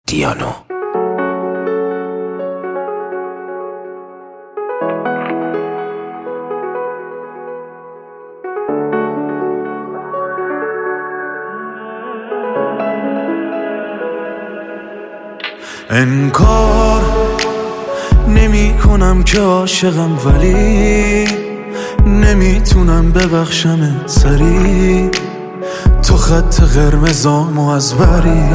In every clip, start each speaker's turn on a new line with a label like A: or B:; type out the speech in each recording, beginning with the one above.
A: دیانو.
B: انکار نمی کنم که عاشقم، ولی نمیتونم ببخشمت سری. تو خط قرمزامو از بری.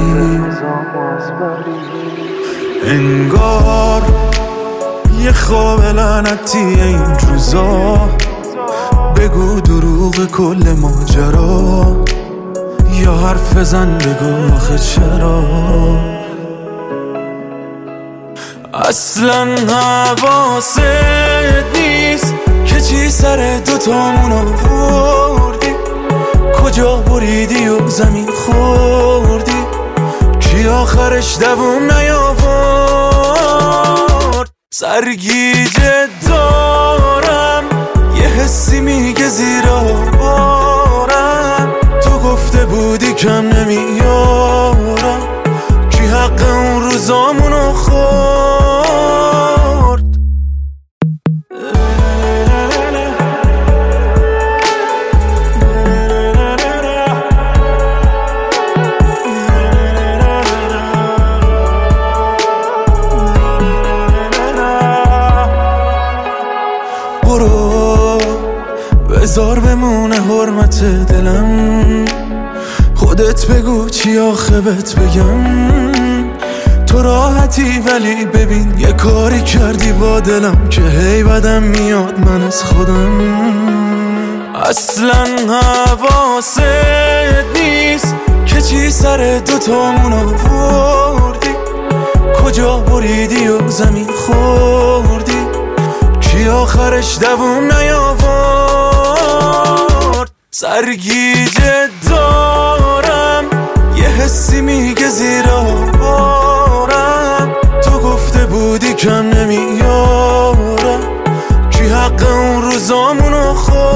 B: انگار یه خواب لعنتی این روزا، بگو دروغ کل ماجرا، یا حرف بزن بگو آخه چرا. اصلا حواست نیست که چی سر دوتامون آوردی، کجا بریدی و زمین خوردی، کی آخرش دووم نیاورد. سرگیجه دارم یه حسی میگه زیر بارم، تو گفته بودی کم نمیارم، کی حق اون روزامونو خورد. برو بذار بمونه حرمت دلم، خودت بگو چی آخه بهت بگم. تو راحتی ولی ببین یه کاری کردی با دلم که هی بدم میاد من از خودم. اصلا حواست نیست که چی سر دوتامون آوردی، کجا بریدی و زمین خوردی، کی آخرش دووم نیاورد. سرگیجه دارم یه حسی میگه زیر بارم، تو گفته بودی کم نمیارم، کی حق اون روزامونو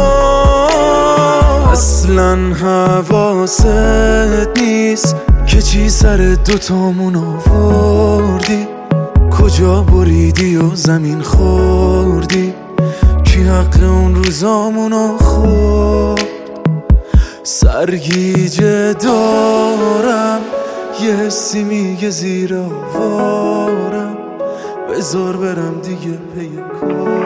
B: خورد. اصلا حواست نیست که چی سر دوتامون آوردی، کجا بریدی و زمین خوردی، کی حق اون روزامونو خورد. سرگیجه دارم یه حسی میگه زیر آوارم، بذار برم دیگه پی کار.